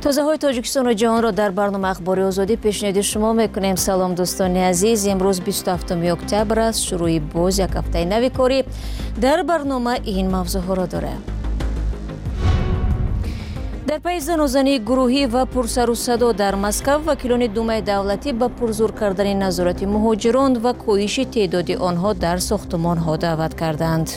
تازه‌های تاجیکستان و جهان را در برنامه اخباری آزادی پیشنهاد شما میکنیم. سلام دوستان عزیز، امروز 27 اکتبر است، شروع باز یک هفته نو کاری. در برنامه این موضوع را داره: در پی زنازانی گروهی و پرسر و صدا در مسکو، وکیلان دومای دولتی به پرزور کردن نظارت مهاجران و کاهش تعداد آنها در ساختمان‌ها دعوت کردند.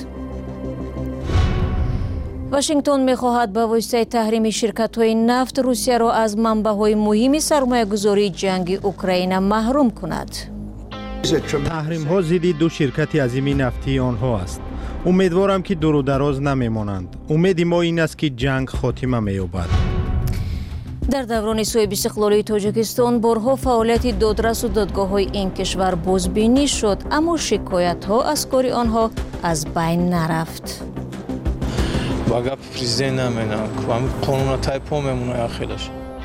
واشنگتن می‌خواهد به واسطه تحریم شرکت‌های نفت روسیه را از منبع‌های مهم سرمایه‌گذاری جنگ اوکراین محروم کند. تحریم‌ها ضد دو شرکت عظیم نفتی آنها است. امیدوارم که دور و دراز نمی‌مانند. امید ما این است که جنگ خاتمه می‌یابد. در دوران صاحب استقلالی تاجیکستان بارها فعالیت دادرس و دادگاه‌های این کشور بازبینی شد، اما شکایت‌ها از کار آنها از بین نرفت. باگا پرزیدنت نمی‌نام کام قانون تایپو میمونه اخیرش.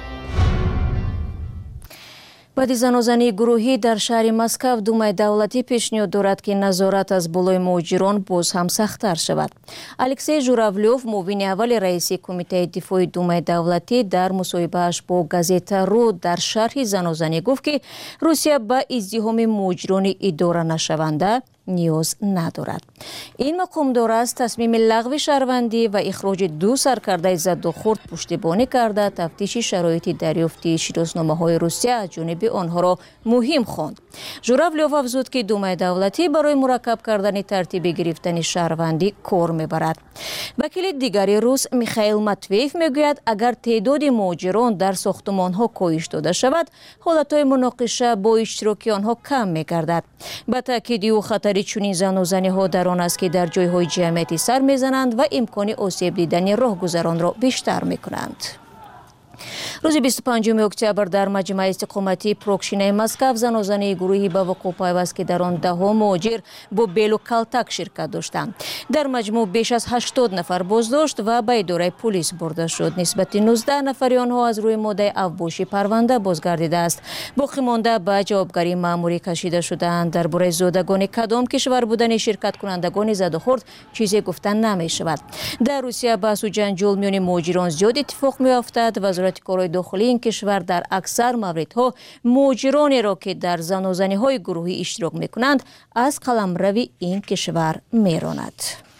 بعد زنازانی گروهی در شهر مسکو، دومای دولتی پیشنهاد دارد که نظارت از بالای مهاجران باز هم سخت‌تر شود. الکسی ژوراولوف، معاون اول رئیس کمیته دفاع دومای دولتی، در مصاحبه‌اش با گازیتا رو در شرح زنازانی گفت که روسیه به ازدحام مهاجران اداره نشونده نیاز ندارد. این مقام دار است تصمیم لغو شهروندی و اخراج دو سرکرده ضد و خرد پشتیبانی کرده تفتیش شرایط دریافت شناسنامه‌های روسیه از جانب آنها را مهم خواند. ژوراولوف افزود که دومای دولتی برای مرکب کردن ترتیب گرفتن شهروندی کار میبرد. وکیل دیگری روس میخائیل ماتویف میگوید اگر تعداد مهاجران در ساختمان‌ها کاهش داده شود، حالت‌های مناقشه با اشتراک آنها کم میگردد. به تاکید او خطر چنین زنازانی‌ها در آن است که در جای‌های جمعیتی سر می‌زنند و امکان آسیب دیدن راهگذران را بیشتر می‌کنند. روز 25 اکتبر در مجمع استقامتی پروکشینای مسکو زنازانی گروهی به وقوع پیوست که در آن ده‌ها مهاجر با بیل و کلتک شرکت داشتند. در مجموع بیش از 80 نفر بازداشت و به اداره پلیس برده شد. نسبت 19 نفر آنها از روی ماده اوباشی پرونده بازگردیده است. باقی مانده به جوابگری مأموری کشیده شدند. درباره زادگان کدام کشور بودن شرکت کنندگان زد و خورد چیزی گفتن نمی شود. در روسیه بحث و جنجال میان مهاجران زیاد اتفاق میافتد. وزارت کارهای داخلی این کشور در اکثر موردها مهاجرانی را که در زنازانی‌های گروهی اشتراک می‌کنند از قلمرو این کشور می‌راند.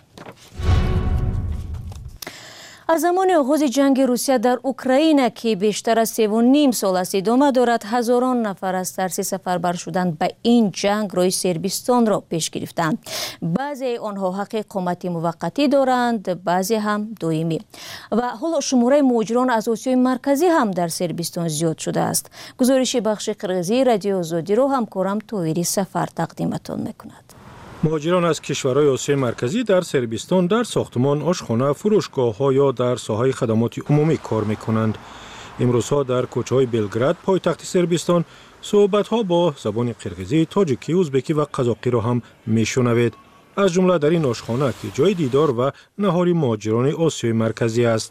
از زمان آغاز جنگ روسیه در اوکراین که بیشتر از 3.5 سال است ادامه دارد، هزاران نفر از ترس سفربر شدن به این جنگ روی صربستان را پیش گرفتند. بعضی آنها حق اقامت موقتی دارند، بعضی هم دائمی. و حالا شماره مهاجران از آسیای مرکزی هم در صربستان زیاد شده است. گزارش بخش قرغیزی رادیو آزادی را همکارم طاهری سفر تقدیمتان میکند. مهاجران از کشورهای آسیای مرکزی در صربستان در ساختمان، آشخانه، فروشگاه‌ها یا در ساحه خدمات عمومی کار می‌کنند. امروزها در کوچه‌های بلگراد، پایتخت صربستان، صحبت‌ها با زبان قرغیزی، تاجیکی، ازبکی و قزاقی را هم می‌شنوید. از جمله در این آشخانه که جای دیدار و نهاری مهاجران آسیای مرکزی است.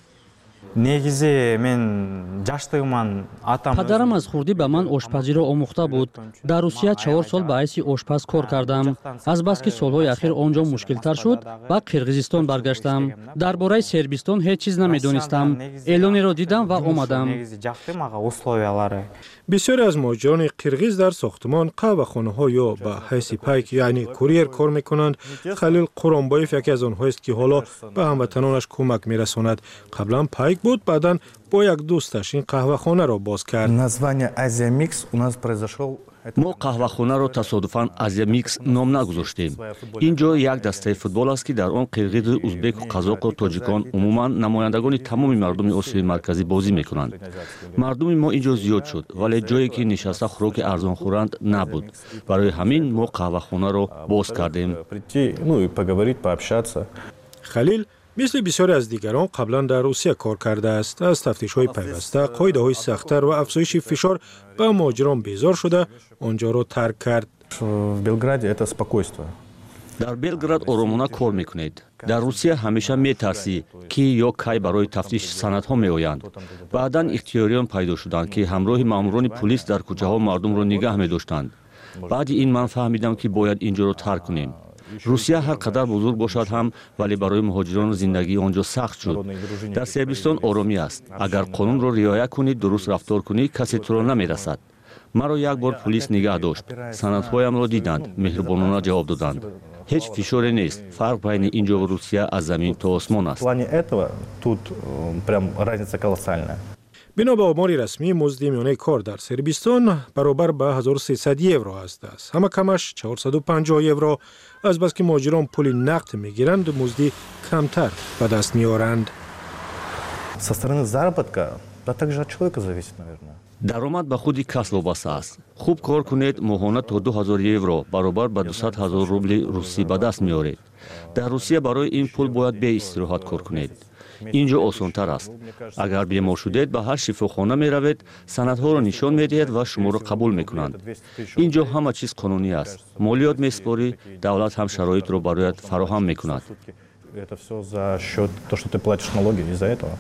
پدرم از خردی به من آشپزی را آموخته بود. در روسیه 4 سال به حیث آشپز کار کردم. از بس که سالهای اخیر آنجا مشکل‌تر شد و قرغیزستان برگشتم. درباره صربستان هیچ چیز نمی‌دانستم. اعلانی را دیدم و آمدم. بسیاری از مهاجران قرغیز در ساختمان، قهوه‌خانه‌ها یا به حیث پیک یعنی کوریر کار می‌کنند. خلیل قرانبایف یکی از آنها است که حالا به هموطنانش کمک می‌رساند. قبلا پیک بود، بعداً با یک دوستش این قهوه‌خانه را باز کرد. ما قهوه‌خانه را تصادفاً آزیا میکس نام نگذاشتیم. اینجا یک دسته فوتبال است که در آن قرغیز، ازبک و قزاق و تاجیکان، عموماً نمایندگان تمام مردم آسیای مرکزی بازی می‌کنند. مردم ما اینجا زیاد شد، ولی جایی که نشسته خوراک ارزان خورند نبود. برای همین ما قهوه‌خانه را باز کردیم. خلیل مثل بسیاری از دیگران قبلا در روسیه کار کرده است. از تفتیش‌های پیوسته، قاعده‌های سخت‌تر و افزایش فشار به مهاجران بیزار شده آنجا را ترک کرد. در بلگراد آرامانه کار میکنید. در روسیه همیشه میترسی که یا کی برای تفتیش سندها میآیند. بعداً اختیاریان پیدا شدند که همراه ماموران پلیس در کوچه‌ها مردم را نگاه می‌داشتند. بعد این من فهمیدم که باید اینجا را ترک کنیم. русия ҳар қадар бузург бошад ҳам вале барои муҳоҷирон зиндагии он ҷо сахт шуд. дар сербистон оромӣ аст. агар қонунро риоя кунӣ, дуруст рафтор кунӣ, касе туро намерасад. маро як бор пулис нигаҳ дошт. санадҳоямро диданд, меҳрубонона ҷавоб доданд. ҳеҷ фишоре нест. фарқ байни ин ҷо ва русия аз замин то осмон аст. бино ба омори расмӣ музди миёнаи кор дар сербистон баробар ба 1300 евро ҳастааст. ҳама камаш 450 евро. азбаски муҳоҷирон пули нақд мегиранд, музди камтар ба даст меоранд. Со стороны заработка, да также от человека зависит, наверное. даромад ба худи кас вобаста аст. хуб кор кунед, моҳона то 2000 евро баробар ба 200 000 рубли русӣ ба даст меоред. дар русия барои ин пул бояд беистироҳат кор кунед. ин ҷо осонтар аст. агар бемор шудед, ба ҳар шифохона меравед, санадҳоро нишон медиҳед ва шуморо қабул мекунанд. ин ҷо ҳама чиз қонунӣ аст. молиёт меспорӣ, давлат ҳам шароитро барояд фароҳам мекунад. Это все за счет того, что ты платишь налоги из-за этого.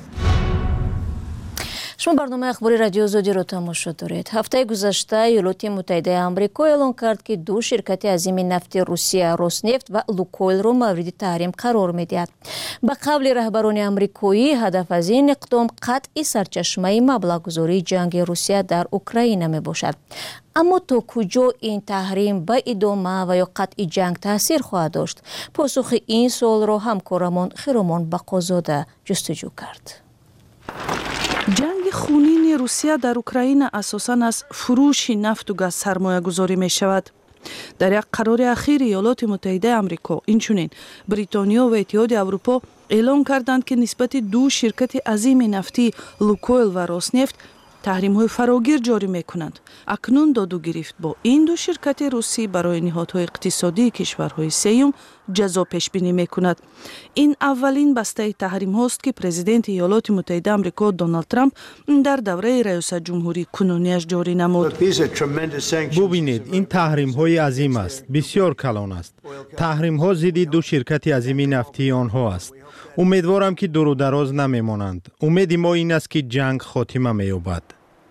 шумо барномаи ахбори радиои озодиро тамошо доред. ҳафтаи гузашта Иёлоти Муттаҳидаи Амрико эълон кард, ки ду ширкати азими нафти Русия Роснефт ва Лукойлро мавриди таҳрим қарор медиҳад. ба қавли раҳбарони амрикоӣ, ҳадаф аз ин иқдом қатъи сарчашмаи маблағгузории ҷанги Русия дар Украина мебошад. аммо то куҷо ин таҳрим ба идома ва ё қатъи ҷанг таъсир хоҳад дошт? посухи ин суолро ҳамкорамон Хиромон Бақозода ҷустуҷӯ кард. ҷанги хунини Русия дар Украина асосан аз фурӯши нафту газ сармоягузорӣ мешавад. дар як қарори ахири Иёлоти Муттаҳидаи Амрико, инчунин Бритониё ва Иттиҳоди Аврупо эълон карданд, ки нисбати ду ширкати азими нафтӣ Лукойл ва Роснефт таҳримҳои фарогир ҷорӣ мекунанд. акнун доду гирифт бо ин ду ширкати русӣ барои ниҳодҳои иқтисодии кишварҳои сеюм ҷазо пешбинӣ мекунад. ин аввалин бастаи таҳримҳост, ки президенти Иёлоти Муттаҳидаи Амрико Доналд Трамп дар давраи раёсатҷумҳурии кунуниаш ҷорӣ намуд. бубинед, ин таҳримҳои азим аст, бисёр калон аст. таҳримҳо зидди ду ширкати азими нафтии онҳо аст. умедворам, ки дурудароз намемонанд. умеди мо ин аст, ки ҷанг хотима меёбад.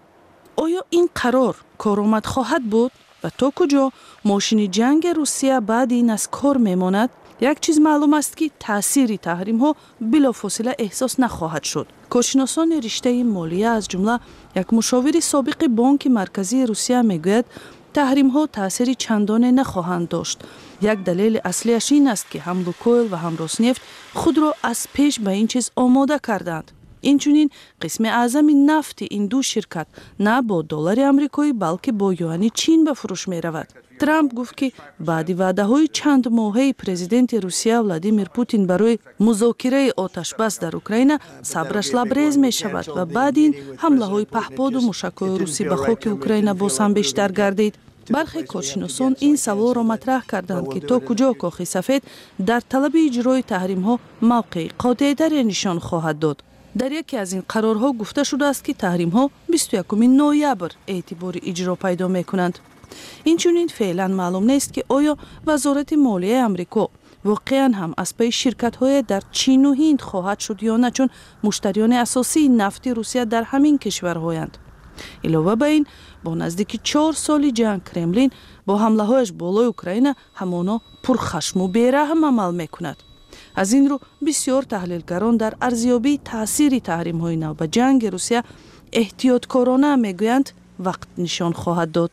оё ин қарор коромад хоҳад буд ва то куҷо мошини ҷанги Русия баъди ин аз кор мемонад? як чиз маълум аст, ки таъсири таҳримҳо билофосила эҳсос нахоҳад шуд. коршиносони риштаи молия аз ҷумла як мушовири собиқи бонки марказии Русия мегӯяд, таҳримҳо таъсири чандоне нахоҳанд дошт. як далели аслияш ин аст, ки ҳам Лукойл ва ҳам Роснефт худро аз пеш ба ин чиз омода карданд. инчунин қисми аъзами нафти ин ду ширкат на бо доллари амрикоӣ, балки бо юани чин ба фурӯш меравад. Трамп гуфт, ки баъди ваъдаҳои чанд моҳаи президенти Русия Владимир Путин барои музокираи оташбас дар Украина сабраш лабрез мешавад ва баъди ин ҳамлаҳои паҳподу мушакҳои русӣ ба хоки Украина боз ҳам бештар гардид. бархе коршиносон ин саволро матраҳ карданд, ки то куҷо Кохи сафед дар талаби иҷрои таҳримҳо мавқеи қотеътаре нишон хоҳад дод. дар яке аз ин қарорҳо гуфта шудааст, ки таҳримҳо 21 ноябр эътибори иҷро пайдо мекунанд. инчунин феълан маълум нест, ки оё вазорати молияи амрико воқеан ҳам аз паи ширкатҳое дар Чину Ҳинд хоҳад шуд ё на, чун муштариёни асосии нафти Русия дар ҳамин кишварҳоянд. илова ба ин, бо наздики 4 соли ҷанг Кремлин бо ҳамлаҳояш болои Украина ҳамоно пурхашму бераҳм амал мекунад. аз ин рӯ бисёр таҳлилгарон дар арзёбии таъсири таҳримҳои нав ба ҷанги Русия эҳтиёткорона мегӯянд, вақт нишон хоҳад дод.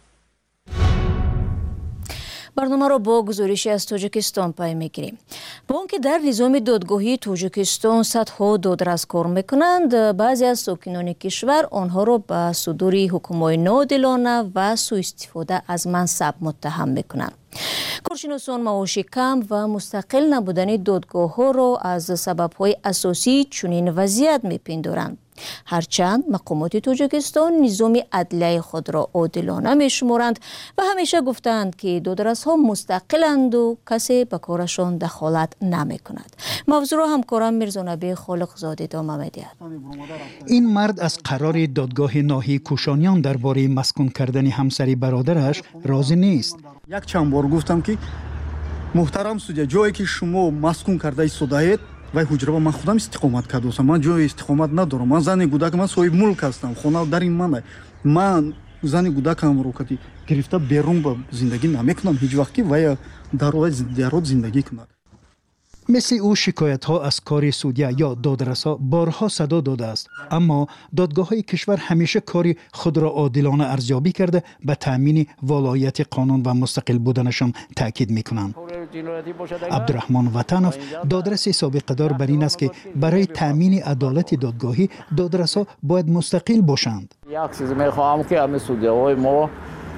барномаро бо гузориши аз Тоҷикистон пай мегирем. бо он ки дар низоми додгоҳии Тоҷикистон садҳо додрас кор мекунанд, баъзе аз сокинони кишвар онҳоро ба судури ҳукмҳои ноодилона ва сӯистифода аз мансаб муттаҳам мекунанд. коршиносон маоши кам ва мустақил набудани додгоҳҳоро аз сабабҳои асосии чунин вазъият мепиндоранд. ҳарчанд мақомоти Тоҷикистон низоми адлияи худро одилона мешуморанд ва ҳамеша гуфтанд, ки додрасҳо мустақиланду касе ба корашон дахолат намекунад. мавзӯъро ҳамкорам Мирзонаби Холиқзодӣ идома медиҳад. ин мард аз қарори додгоҳи ноҳии кушониён дар бораи маскун кардани ҳамсари бародараш розӣ нест. як чанд бор гуфтам, ки муҳтарам судя, ҷое ки шумо маскун карда истодаед, вай ҳуҷраба ман худам истиқомат кардосам. ман ҷои истиқомат надорам. ман зани гудак, ман соҳиб мулк ҳастам. хона дари ман зани кӯдакамро кати гирифта берун ба зиндагӣ намекунам ҳеҷ вақт ки вай дар роҳи зиндагӣ кунад. مثل او شکایت ها از کار سودیا یا دادرسا بارها صدا داده است، اما دادگاه های کشور همیشه کار خود را عادلانه ارزیابی کرده به تامین ولایت قانون و مستقل بودنشان تاکید میکنند. عبدالرحمن وطنوف دادرس سابق دار بر این است که برای تامین عدالت دادگاهی دادرسا باید مستقل باشند. یک چیز میخواهم که همه سودیاهای ما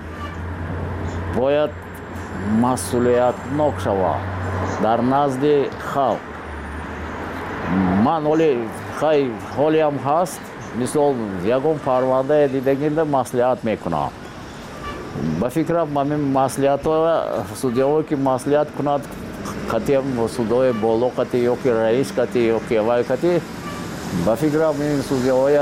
باید مسئولیتناک شود در نزد خلق. من حالی هم هست مثل یکم پرونده دیدگینده مسئولیت میکنم. به فکرم همین مسئولیت ها سودیاهایی که مسئولیت کند کتی هم سودای بالا کتی یا که رئیس کتی یا که وای کتی به فکرم این سودیاهای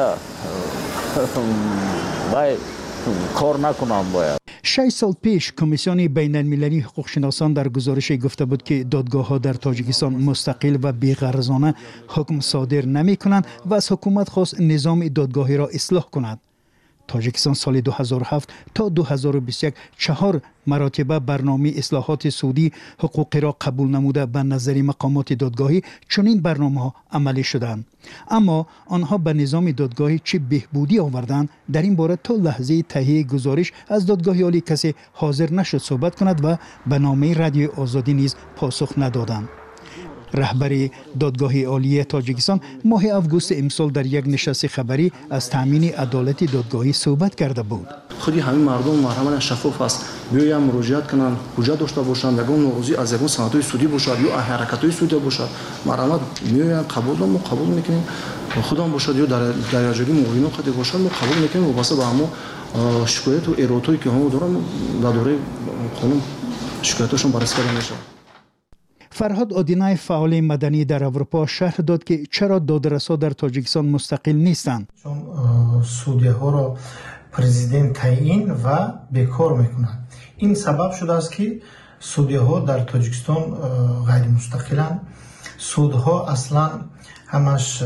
وای کار نکنم باید. 6 سال پیش کمیسیون بین المللی حقوقشناسان در گزارشی گفته بود که دادگاه ها در تاجیکستان مستقل و بی‌غرضانه حکم صادر نمی کنند و از حکومت خواست نظام دادگاهی را اصلاح کند. تاجیکستان سال 2007 تا 2021 4 مراتبه برنامه اصلاحات سودی حقوقی را قبول نموده به نظر مقامات دادگاهی چنین برنامه ها عملی شدند، اما آنها به نظام دادگاهی چه بهبودی آوردند در این باره تا لحظه تهیه گزارش از دادگاه عالی کسی حاضر نشد صحبت کند و به نامه رادیو آزادی نیز پاسخ ندادند. رهبر دادگاه عالی تاجیکستان ماه آگوست امسال در یک نشست خبری از تامین عدالت دادگاهی صحبت کرده بود. خودی همین مردم مرحمت شفاف است، بیایم مراجعت کنند، حجت داشته باشند، یگان نوروزی از یگان سندهای سودی باشد یا حرکت‌های سودی باشد، مرحمت میایم قبول میکنیم، خودم باشد یا در دریاجوری موینو خودی باشد ما قبول میکنیم و واسه به همو شکایت و ایرادایی که همو دارن در دوره قانون شکایتاشون بررسی کرده میشه. فرهاد آدینای فعال مدنی در اروپا شرح داد که چرا دادرسا در تاجیکستان مستقل نیستند. چون سودیه ها را پرزیدنت تعیین و بیکار میکنند. این سبب شده است که سودیه ها در تاجیکستان غیر مستقلند. سودها اصلا همش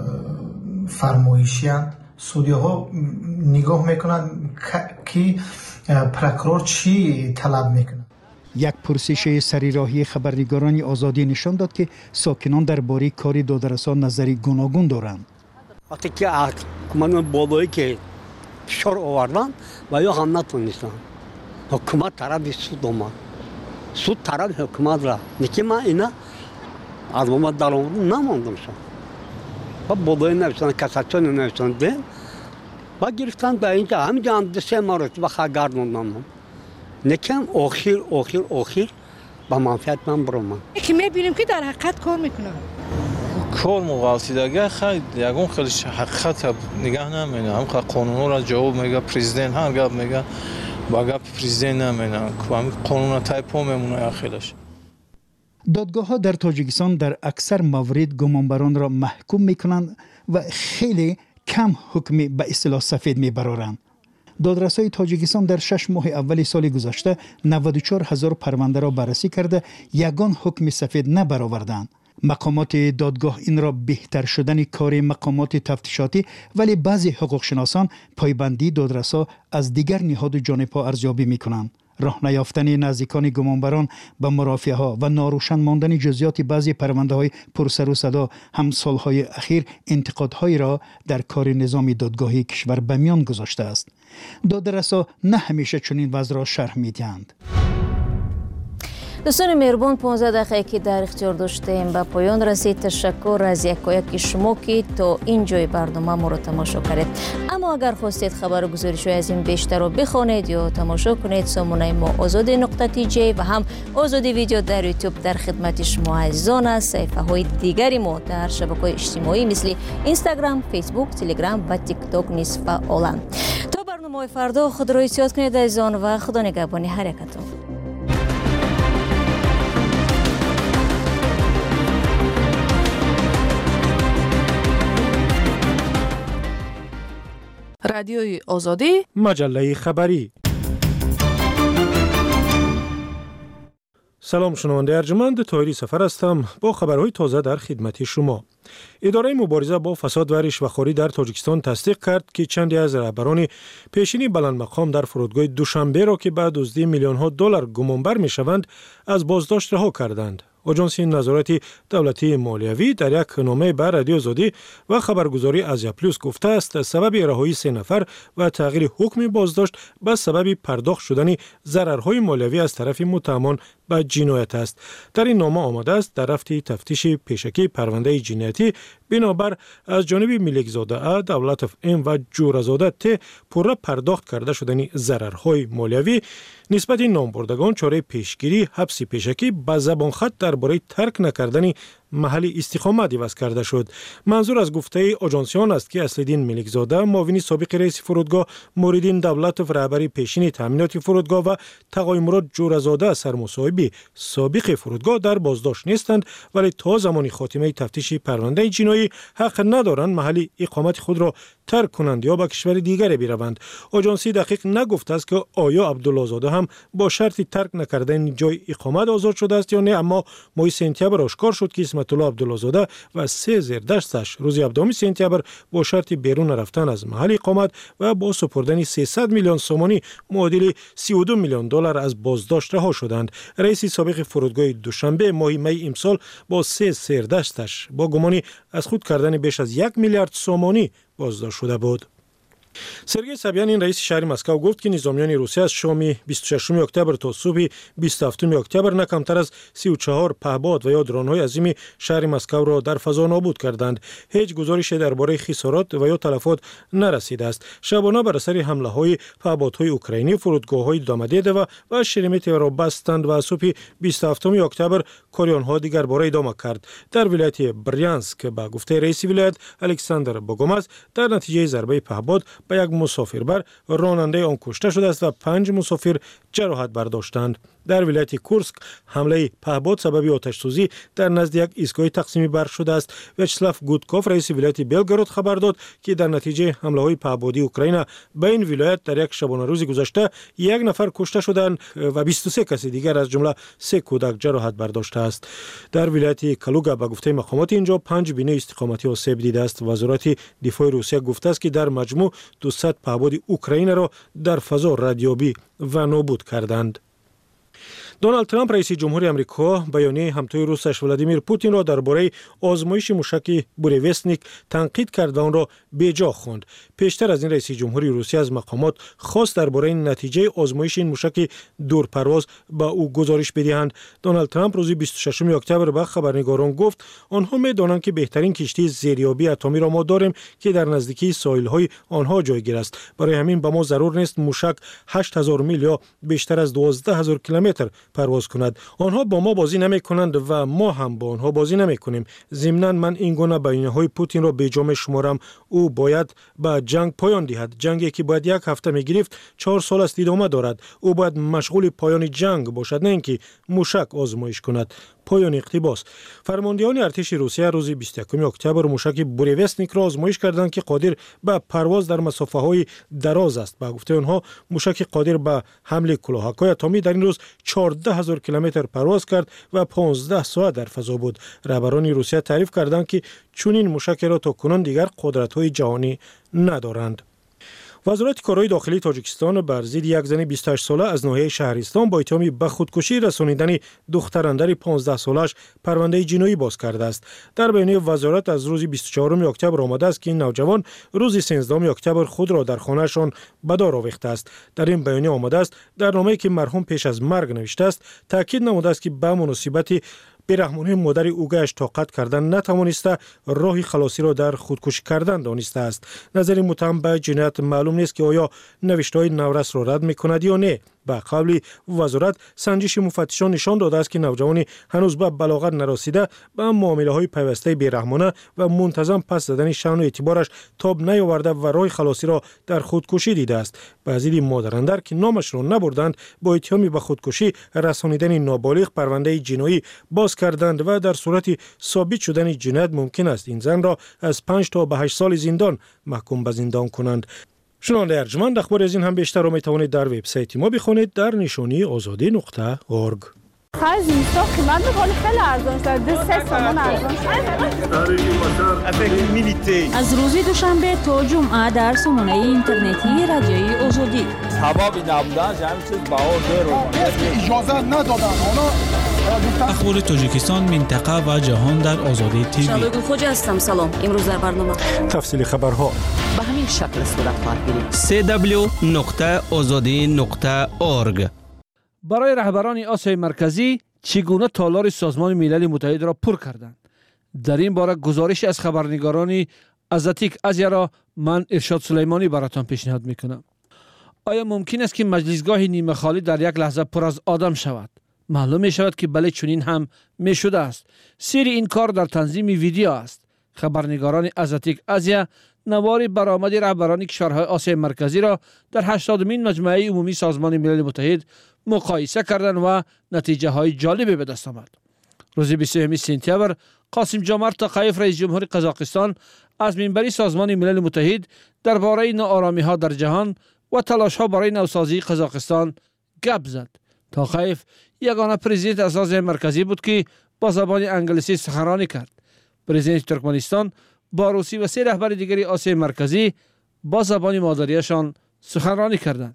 فرمایشی اند. سودیه ها نگاه میکنند که پروکرور چی طلب میکنه. یک پرسش سریراهی خبرنگاران آزادی نشان داد که ساکنان درباره کار دادرسا نظری گوناگون دارند. وقتی که حکومت بالایی که فشار آوردن و یا هم نتونستن حکومت طرف سود آمد، سود طرف حکومت را نکه من اینا از محمد در اون نماندم شد و بالایی نوشتن کساتون نوشتن دین و گرفتن به اینجا همینجا هم دسته مرد و خواهگردوندم نکم آخر با منفعت من برام. که میبینیم که در حقیقت کار میکنم. کار مغالطه خیلی یکون خیلی حقیقت نگاه نمینه. هم قانون را جواب میگه پرزیدنت هر گپ میگه با گپ پرزیدنت نمینه. هم قانون تایپو میمونه خیلیش. دادگاه ها در تاجیکستان در اکثر موارد گمانبران را محکوم میکنند و خیلی کم حکمی به اصطلاح سفید میبرارند. دادرسای تاجیکستان در 6 ماه اول سال گذشته 94,000 پرونده را بررسی کرده یگان حکم سفید نبرآوردند. مقامات دادگاه این را بهتر شدن کار مقامات تفتیشاتی، ولی بعضی حقوقشناسان پایبندی دادرسا از دیگر نهاد جانبها ارزیابی می‌کنند. راه نیافتن نزدیکان گمانبران به مرافعه ها و ناروشن ماندن جزئیات بعضی پرونده های پرسر و صدا هم سالهای اخیر انتقادهایی را در کار نظام دادگاهی کشور به میان گذاشته است. دادرسا نه همیشه چنین وضع را شرح می‌دهند. دوستان مهربان 15 دقیقه که در اختیار داشتیم به پایان رسید. تشکر از یکایک شما که تا اینجای برنامه ما را تماشا کردید. اما اگر خواستید خبر و گزارش از این بیشتر رو بخوانید یا تماشا کنید، سامانه ما azadi.tj و هم آزادی ویدیو در یوتیوب در خدمت شما عزیزان است. صفحه های دیگری ما در شبکه‌های اجتماعی مثل اینستاگرام، فیسبوک، تلگرام و تیک تاک نیز فعالند. تا برنامه فردا خود را احتیاط کنید عزیزان و خدا نگهبان حرکتتون. رادیوی آزادی، مجله خبری. سلام شنونده ارجمند، طاهری سفر هستم با خبرهای تازه در خدمت شما. اداره مبارزه با فساد و رشوه‌خوری در تاجیکستان تصدیق کرد که چندی از رهبران پیشینی بلند مقام در فرودگاه دوشنبه را که به دزدی میلیون‌ها دلار گمانبر می‌شوند از بازداشت رها کردند. آژانس نظارت دولتی مالیوی در یک نامه به رادیو آزادی و خبرگزاری آزیا پلوس گفته است سبب رهایی 3 نفر و تغییر حکم بازداشت به سبب پرداخت شدن ضررهای مالیوی از طرف متهمان به جنایت است. در این نامه آمده است در رفت تفتیش پیشکی پرونده جنایتی بنابر از جانب ملکزاده ا، دولتوف ام و جورزاده ت پوره پرداخت کرده شدن ضررهای مالیوی نسبت نامبردگان چاره پیشگیری حبس پیشکی به زبان خط درباره ترک نکردن محل استقامت عوض کرده شد. منظور از گفته آژانسیان است که اصلدین ملکزاده معاون سابق رئیس فرودگاه، موریدین دولتوف رهبر پیشین تامینات فرودگاه و تقای مراد جورزاده سرمصاحب سابق فرودگاه در بازداشت نیستند، ولی تا زمان خاتمه تفتیش پرونده جنایی حق ندارند محل اقامت خود را ترک کنند یا به کشور دیگری بروند. آژانسی دقیق نگفته است که آیا عبدالله‌زاده هم با شرط ترک نکردن جای اقامت آزاد شده است یا نه، اما ماه سپتامبر آشکار شد که اسمت الله عبدالله‌زاده و 3 زیردستش روز 17 سپتامبر با شرط بیرون رفتن از محل اقامت و با سپردن 300 میلیون سومانی معادل 32 میلیون دلار از بازداشت رها شدند. رئیس سابق فرودگاه دوشنبه ماه می امسال با 3 زیردستش با گمانی از خود کردن بیش از 1 میلیارد سومانی بازداشت شده بود. سرگئی سابیانین رئیس شهر مسکو گفت که نظامیان روسیه از شام 26 اکتبر تا صبح 27 اکتبر نه کمتر از 34 پهپاد و یا درون‌های عظیم شهر مسکو را در فضا نابود کردند. هیچ گزارش درباره خسارات و یا تلفات نرسیده است. شبانه بر اثر حمله‌های پهپادهای اوکراینی فرودگاه‌های دامدیدو و شرمیتو را بستند و صبح 27 اکتبر کاریان‌ها دیگر باره ادامه کرد. در ولایت بریانسک به گفته رئیس ولایت الکساندر بوگوماز در نتیجه ضربه پهپاد به یک مسافربر راننده آن کشته شده است و 5 مسافر جراحت برداشتند. در ولایت کورسک حمله پهپاد سبب آتش سوزی در نزد یک ایستگاه تقسیم برق شده است. وچسلاف گودکوف رئیس ولایت بلگراد خبر داد که در نتیجه حمله های پهپادی اوکراین به این ولایت در یک شبانه روز گذشته 1 نفر کشته شدند و 23 کس دیگر از جمله 3 کودک جراحت برداشته است. در ولایت کالوگا به گفته مقامات اینجا 5 بینه استقامتی آسیب دیده است. وزارت دفاع روسیه گفته است که در مجموع 200 پهپاد اوکراین را در فضا ردیابی و نابود کردند. دونالد ترامپ رئیس جمهوری آمریکا بیانیه همتای روسش ولادیمیر پوتین را درباره آزمایش موشک بوریوستنیک تنقید کرد و آن را بیجا خواند. پیشتر از این رئیس جمهوری روسیه از مقامات خواست درباره نتیجه آزمایش این موشک دورپرواز به او گزارش بدهند. دونالد ترامپ روز 26 اکتبر به خبرنگاران گفت آنها می‌دانند که بهترین کشتی زیریابی اتمی را ما داریم که در نزدیکی ساحل‌های آنها جایگیر است. برای همین به ما ضرور نیست موشک 8000 میل یا بیشتر از 12000 کیلومتر پرواز کند. آنها با ما بازی نمی کنند و ما هم با آنها بازی نمی کنیم. ضمناً من این گونه بیانیه‌های پوتین را بیجا می‌شمارم. او باید به جنگ پایان دهد. جنگی که باید 1 هفته می‌گرفت 4 سال است ادامه دارد. او باید مشغول پایان جنگ باشد، نه اینکه موشک آزمایش کند. پایان اقتباس. فرماندهان ارتش روسیه روز 21 اکتبر موشک بوریوستنیک را آزمایش کردند که قادر به پرواز در مسافه‌های دراز است. با گفته آنها موشک قادر به حمل کلاهک‌های اتمی در این روز 14000 کیلومتر پرواز کرد و 15 ساعت در فضا بود. رهبران روسیه تعریف کردند که چنین موشک را تاکنون دیگر قدرت‌های جهانی ندارند. وزارت کارهای داخلی تاجیکستان بر ضد یک زن 28 ساله از ناحیه شهرستان با اتهام به خودکشی رسانیدن دختراندر 15 سالش پرونده جنایی باز کرده است. در بیانیه وزارت از روز 24 اکتبر آمده است که این نوجوان روز 13 اکتبر خود را در خانه‌شان به دار آویخته است. در این بیانیه آمده است در نامه‌ای که مرحوم پیش از مرگ نوشته است تاکید نموده است که به مناسبت برحمانی مادر اوگهش طاقت کردن نتوانسته راه خلاصی را در خودکشی کردن دانسته است. نظر متهم به جنایت معلوم نیست که آیا نوشته‌های نورس را رد می‌کند یا نه. به قول وزارت سنجش مفتشان نشان داده است که نوجوانی هنوز به بلاغت نرسیده به معامله‌های پیوسته بی‌رحمانه و منتظم پس زدن شأن و اعتبارش تاب نیاورده و راه خلاصی را در خودکشی دیده است. بعضی مادراندر که نامش را نبردند با اتهام به خودکشی رسانیدن نابالغ پرونده جنایی باز کردند و در صورت ثابت شدن جنایت ممکن است این زن را از 5 تا به 8 سال زندان محکوم به زندان کنند. شنونده ارجمند، اخبار از این هم بیشتر را می توانید در وبسایت ما بخوانید در نشانی azadi.org. خیلی زمستان قیمت ولی خیلی ارزان شده 2-3 تومان ارزان شده. از روز دوشنبه تا جمعه در سامانه اینترنتی رادیوی آزادی حبابی نبودن همین چیز بها زیر اجازه ندادن اخبار تاجیکستان، منطقه و جهان در آزادی تیوی. شبگو خوجا هستم. سلام. امروز در برنامه تفصیل خبرها به همین شکل صورت خواهد گرفت. www.azadi.org. برای رهبران آسیای مرکزی چگونه تالار سازمان ملل متحد را پر کردند؟ در این باره گزارش از خبرنگاران ازاتیک آزیا را من ارشاد سلیمانی براتان پیشنهاد میکنم. آیا ممکن است که مجلسگاه نیمه خالی در یک لحظه پر از آدم شود؟ معلوم می شود که بله چنین هم می شده است. سیر این کار در تنظیم ویدیو است. خبرنگاران ازاتیک آزیا نوار برآمد رهبران کشورهای آسیای مرکزی را در 80مین مجمع عمومی سازمان ملل متحد مقایسه کردند و نتیجه های جالبی به دست آمد. روز 23 سپتامبر قاسم جمعت تقایف رئیس جمهور قزاقستان از منبر سازمان ملل متحد درباره ناآرامی ها در جهان و تلاش ها برای نوسازی قزاقستان گپ زد. تقایف یگانه پرزیدنت از آسیای مرکزی بود که با زبان انگلیسی سخنرانی کرد. پرزیدنت ترکمنستان با روسی و 3 رهبر دیگری آسیای مرکزی با زبان مادریشان سخنرانی کردند.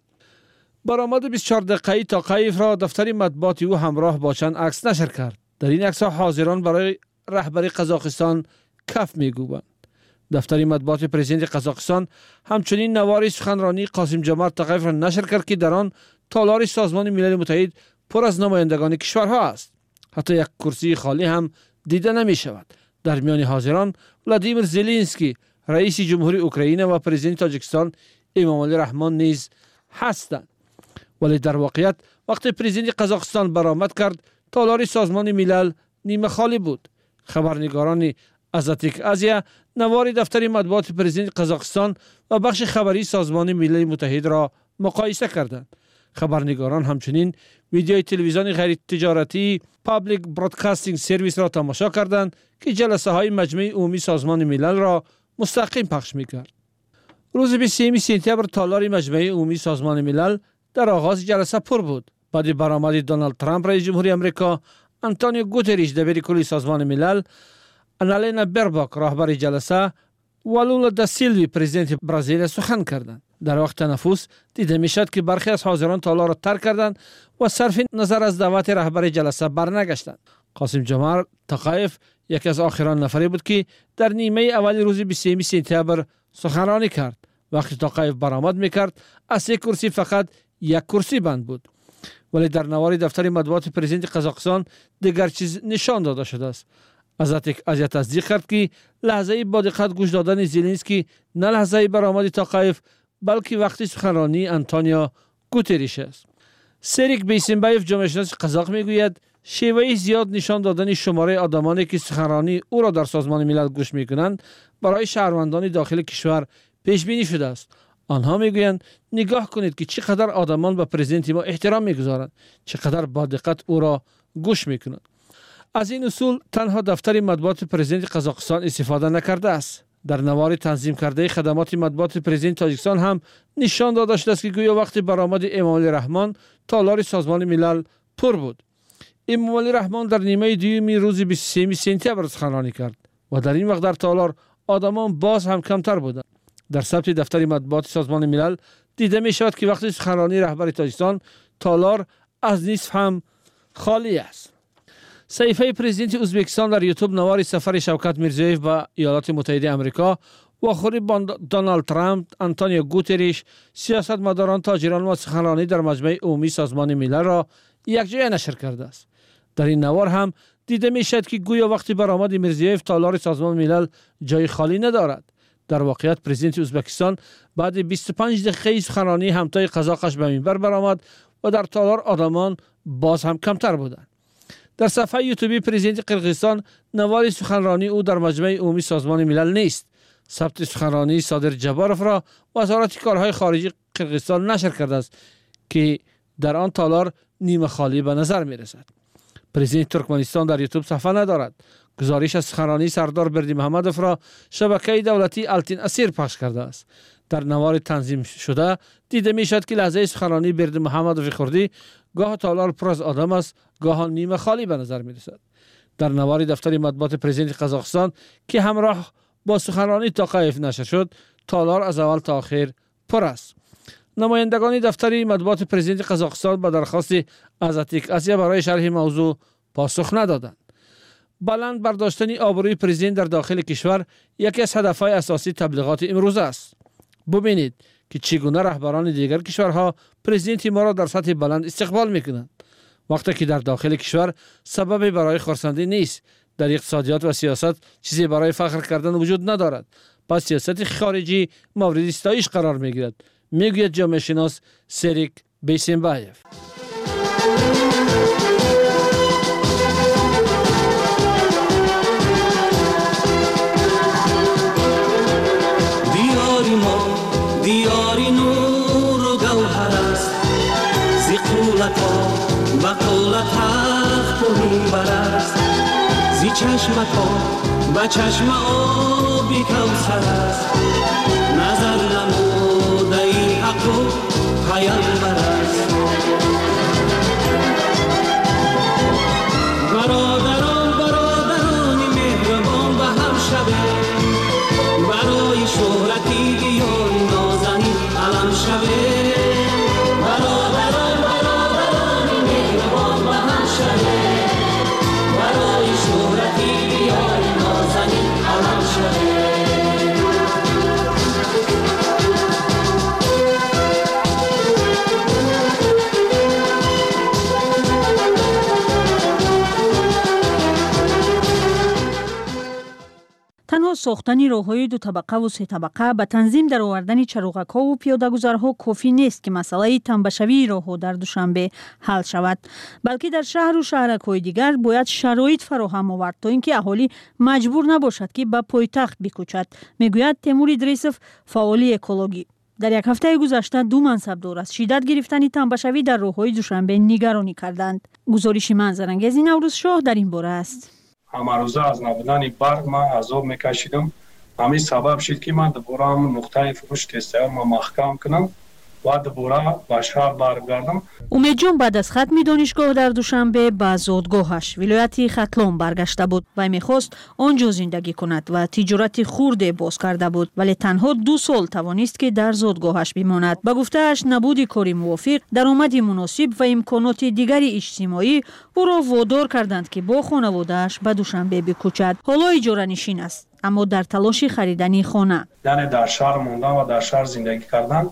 برآمد 24 دقیقه‌ای تقایف را دفتر مطبوعاتی او همراه با چند عکس نشر کرد. در این عکس‌ها حاضران برای رهبری قزاقستان کف می‌گویند. دفتر مطبوعات پرزیدنت قزاقستان همچنین نوار سخنرانی قاسم جمعت تقایف را نشر کرد که در آن تالار سازمان ملل متحد پر از نمایندگان کشورها است. حتی یک کرسی خالی هم دیده نمی شود. در میان حاضران ولادیمیر زلنسکی رئیس جمهوری اوکراین و پرزیدنت تاجیکستان امامعلی رحمان نیز هستند. ولی در واقعیت وقتی پرزیدنت قزاقستان برآمد کرد تالار سازمان ملل نیمه خالی بود. خبرنگاران ازاتیک آزیا نوار دفتر مطبوعات پرزیدنت قزاقستان و بخش خبری سازمان ملل متحد را مقایسه کردند. خبرنگاران همچنین ویدیوی تلویزیون غیر تجارتی پابلیک برادکاستینگ سرویس را تماشا کردند که جلسه های مجمع عمومی سازمان ملل را مستقیم پخش می‌کرد. روز 23 سپتامبر تالار مجمع عمومی سازمان ملل در آغاز جلسه پر بود. بعد برآمد دونالد ترامپ رئیس جمهوری آمریکا، آنتونیو گوتریش دبیر کلی سازمان ملل، آنالینا برباک رهبر جلسه و لولا دا سیلوی پرزیدنت برزیل سخن کردند. در وقت تنفس دیده میشد که برخی از حاضران تالار را ترک کردند و صرف نظر از دعوت رهبر جلسه برنگشتند. قاسم جمعت تقایف یکی از آخرین نفری بود که در نیمه اول روز 23 سپتامبر سخنرانی کرد. وقتی تقایف برآمد میکرد از 3 کرسی فقط 1 کرسی بند بود. ولی در نوار دفتر مطبوعات پرزیدنت قزاقستان دیگر چیز نشان داده شده است. ازاتیک آزیا تصدیق کرد که لحظه با دقت گوش دادن زلنسکی نه لحظه برآمد تقایف بلکه وقتی سخنرانی آنتونیو گوتریش است. سریک بیسنبایف جامعه شناس قزاق میگوید شیوه زیاد نشان دادن شماره آدمانی که سخنرانی او را در سازمان ملل گوش میکنند برای شهروندان داخل کشور پیش بینی شده است. آنها میگویند نگاه کنید که چقدر آدمان به پرزیدنت ما احترام میگذارند، چقدر با دقت او را گوش میکنند. از این اصول تنها دفتر مطبوعات پرزیدنت قزاقستان استفاده نکرده است. در نوار تنظیم کرده خدمات مطبوعات پرزیدنت تاجیکستان هم نشان داده شده است که گویا وقتی برآمد امامعلی رحمان تالار سازمان ملل پر بود. امامعلی رحمان در نیمه دوم روز 23 سپتامبر سخنرانی کرد و در این وقت در تالار آدمان باز هم کمتر بودند. در ثبت دفتر مطبوعات سازمان ملل دیده می شود که وقتی سخنرانی رهبر تاجیکستان تالار از نصف هم خالی است. صحیفه پرزیدنت ازبکستان در یوتیوب نوار سفر شوکت میرزیویف به ایالات متحده آمریکا و خوری با دونالد ترامپ، آنتونیو گوتریش، سیاستمداران، تاجران و سخنرانی در مجمع عمومی سازمان ملل را یکجای نشر کرده است. در این نوار هم دیده می شود که گویا وقتی برآمد میرزیویف تالار سازمان ملل جای خالی ندارد. در واقعیت پرزیدنت ازبکستان بعد 25 دقیقه سخنرانی همتای قزاقش به منبر برآمد و در تالار آدمان باز هم کمتر بودند. در صفحه یوتیوبی پرزیدنت قرقیزستان نوار سخنرانی او در مجمع عمومی سازمان ملل نیست. ثبت سخنرانی صادر جباروف را وزارت کارهای خارجه قرقیزستان نشر کرده است که در آن تالار نیمه خالی به نظر می رسد. پرزیدنت ترکمنستان در یوتیوب صفحه ندارد. گزارش از سخنرانی سردار بردی محمدوف را شبکه دولتی التین اسیر پخش کرده است. در نوار تنظیم شده دیده می شد که لحظه سخنرانی بردمحمدوف خردی گاه تالار پر از آدم است، گاه نیمه خالی به نظر می رسد. در نوار دفتر مطبوعات پرزیدنت قزاقستان که همراه با سخنرانی توقیف نشر شد، تالار از اول تا آخر پر است. نمایندگان دفتر مطبوعات پرزیدنت قزاقستان به درخواست ازاتیک آسیا برای شرح موضوع پاسخ ندادند. بلند برداشتن آبروی پرزیدنت در داخل کشور یکی از هدفهای اساسی تبلیغات امروز است. ببینید که چگونه رهبران دیگر کشورها پرزیدنت ما را در سطح بلند استقبال میکنند، وقتی که در داخل کشور سبب برای خرسندی نیست. در اقتصادیات و سیاست چیزی برای فخر کردن وجود ندارد. پس سیاست خارجی مورد ستایش قرار میگیرد، میگوید جامعه شناس سریک بیسنبایف. دیاری نور و گوهر است، زی قولت ها و قولت تخت و منبر است، زی چشمت ها و چشم آبی کوثر است، نظر نموده ای حق و پیامبر است. برادران مهربان به هم شبه، برای شهرتی بیان نازنین علم شبه. برادران مهربان به هم شبه، برای شهرتی بیان نازنین علم شبه. تنها ساختن راههای دو طبقه و سه طبقه به تنظیم در آوردن چراغک‌ها و پیاده‌گذرها کافی نیست که مسئله تنبشوی راهها در دوشنبه حل شود، بلکه در شهر و شهرک‌های دیگر باید شرایط فراهم آورد تا اینکه اهالی مجبور نباشد که به پایتخت بکوچد، میگوید تیمور ادریسوف، فعال اکولوژی. در یک هفته گذشته دو منصبدار از شدت گرفتن تنبشوی در راههای دوشنبه نگرانی کردند. گزارش منظرانگیز نوروز شاه در این باره است. همه روزه از نبودن برق من عذاب میکشیدم. همین سبب شد که من دوباره همون نقطه فروش تستیار ما محکم کنم و دوباره به شهر برگردم. امید جان بعد از ختم دانشگاه در دوشنبه به زادگاهش ولایت ختلان برگشته بود و میخواست آنجا زندگی کند و تجارت خرد باز کرده بود، ولی تنها 2 سال توانست که در زادگاهش بماند. به گفته‌اش نبود کاری موافق، درآمد مناسب و امکانات دیگر اجتماعی او را وادار کردند که با خانواده‌اش به دوشنبه بکوچد. حالا اجاره نشین است، اما در تلاش خریدن خانه. یعنی در شهر موندن و در شهر زندگی کردن،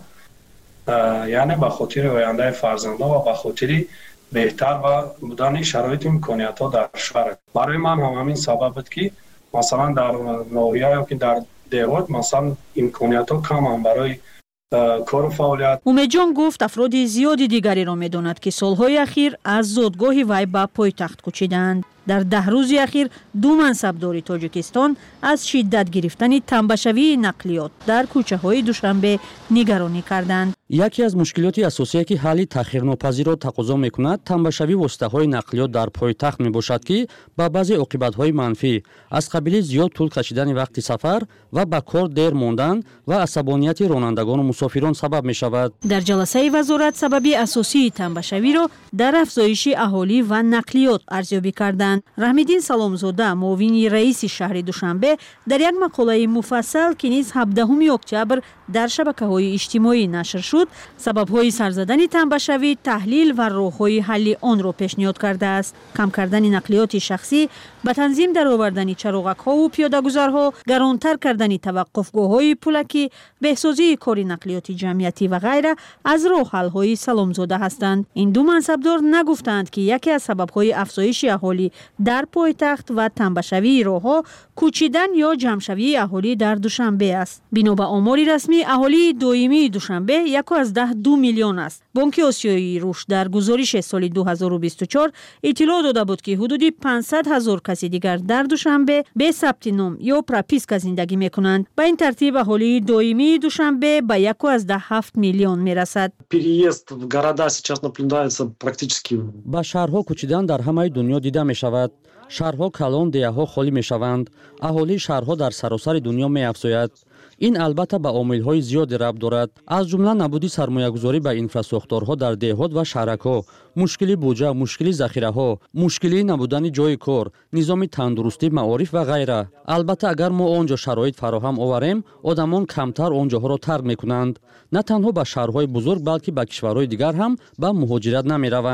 یعنی به خاطر آینده فرزندان و به خاطر بهتر و بودن شرایط امکانیت‌ها در شهر. برای من هم همین سبب بود که مثلا در ناحیه یا که در دیوات مثلا امکانیت‌ها کم هم برای کار و فعالیت. امید جان گفت افراد زیادی دیگری را می‌داند که سالهای اخیر از زادگاه وی به پایتخت کوچیدند. در 10 روز اخیر 2 منصبدار تاجیکستان از شدت گرفتن تنبشوی نقلیات در کوچه‌های دوشنبه نگرانی کردند. یکی از مشکلات اساسی که حل تأخیرناپذیر را تقاضا می‌کند تنبشوی واسطه‌های نقلیات در پایتخت میباشد که با بعضی عاقبت‌های منفی از قبیل زیاد طول کشیدن وقت سفر و به کار دیر ماندن و عصبانیت رانندگان و مسافران سبب می‌شود. در جلسه وزارت سبب اساسی تنبشوی را در افزایش اهالی و نقلیات ارزیابی کردند. رحمدین سلامزاده، معاون رئیس شهر دوشنبه، در یک مقاله مفصل که نیز 17 اکتبر در شبکه‌های اجتماعی نشر شد، سبب‌های سرزدن تنبشوی، تحلیل و راه‌های حل آن را پیشنهاد کرده است. کم کردن نقلیات شخصی، به تنظیم در آوردن چراغک‌ها و پیاده‌گذرها، گرانتر کردن توقفگاه‌های پولکی، بهسازی کار نقلیات جمعیتی و غیره از راه‌حل‌های سلامزاده هستند. این 2 منصبدار نگفتند که یکی از سبب‌های افزایش اهالی در پایتخت و تنبشوی راه‌ها کوچیدن یا جمع‌شوی اهالی در دوشنبه است. بنا به آمار رسمی اهالی دائمی دوشنبه 1.2 میلیون است. بانک آسیایی رشد در گزارش سال 2024 اطلاع داده بود که حدود 500,000 کسی دیگر در دوشنبه به ثبت نام یا پراپیسکا زندگی میکنند. به این ترتیب اهالی دائمی دوشنبه به 1.7 میلیون میرسد. Переезд в города сейчас наблюдается практически. با شهرها کوچیدن در همه دنیا دیده می شود. شهرها کلان، دیه‌ها خالی می شوند. اهالی شهرها در سراسر دنیا می افزاید. ин албатта ба омилҳои зиёде рабт дорад. аз ҷумла набуди сармоягузорӣ ба инфраструктурҳо дар деҳот ва шаҳракҳо, мушкили буҷа, мушкили захираҳо, мушкилии набудани ҷои кор, низоми тандурустӣ, маориф ва ғайра. албатта агар мо он ҷо шароит фароҳам оварем, одамон камтар он ҷоҳоро тарк мекунанд. на танҳо ба шаҳрҳои бузург, балки ба кишварҳои дигар ҳам ба муҳоҷират намераванд.